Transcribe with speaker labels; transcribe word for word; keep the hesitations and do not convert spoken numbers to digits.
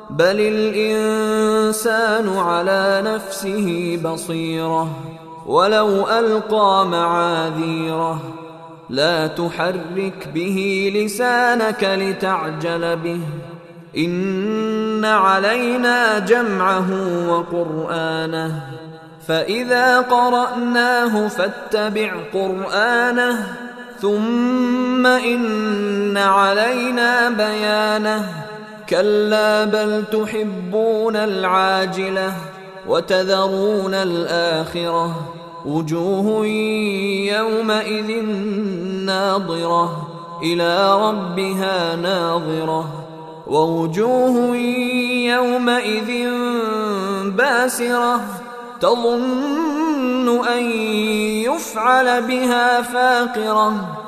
Speaker 1: بل الإنسان على نفسه بصيرة ولو ألقى معاذيره لا تحرك به لسانك لتعجل به إن علينا جمعه وقرآنه فإذا قرأناه فاتبع قرآنه ثم إن علينا بيانه كلا بل تحبون العاجلة وتذرون الآخرة وجوه يومئذ ناظرة إلى ربها ناظرة ووجوه يومئذ باسرة تظن أن يفعل بها فاقرة